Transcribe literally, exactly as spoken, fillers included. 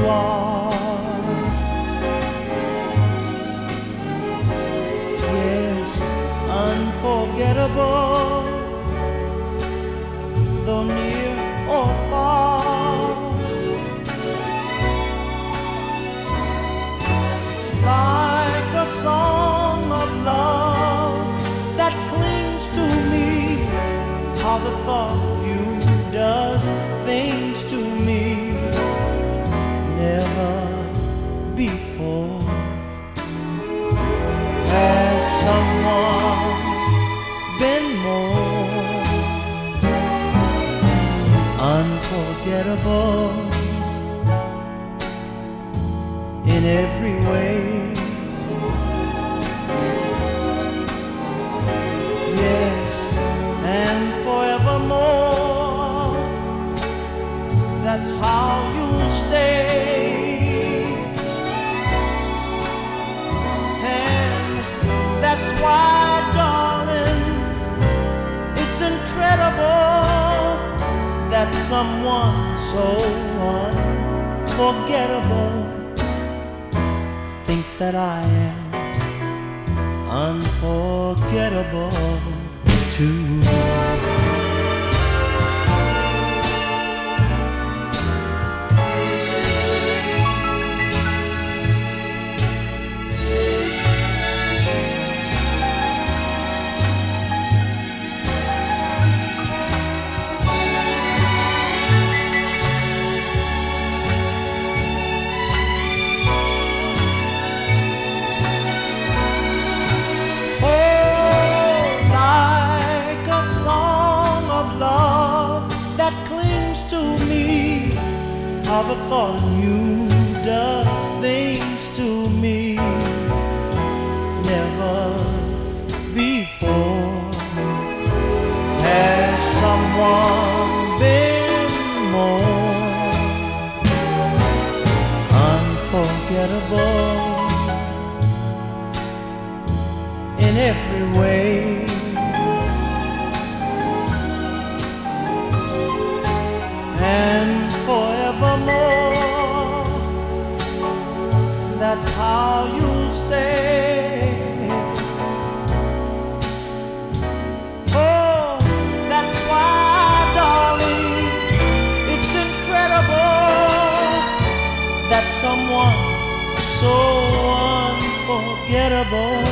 are. Yes, unforgettable, though near or far. Like a song of love that clings to me, how the thought of you does things to me never before. Has someone been more unforgettable in every way? Yes, and forevermore, that's how you'll stay. And that's why, darling, it's incredible that someone so unforgettable thinks that I am unforgettable too. How the thought of you does things to me never before. Has someone been more unforgettable in every way? And forevermore, that's how you'll stay. Oh, that's why, darling, it's incredible that someone so unforgettable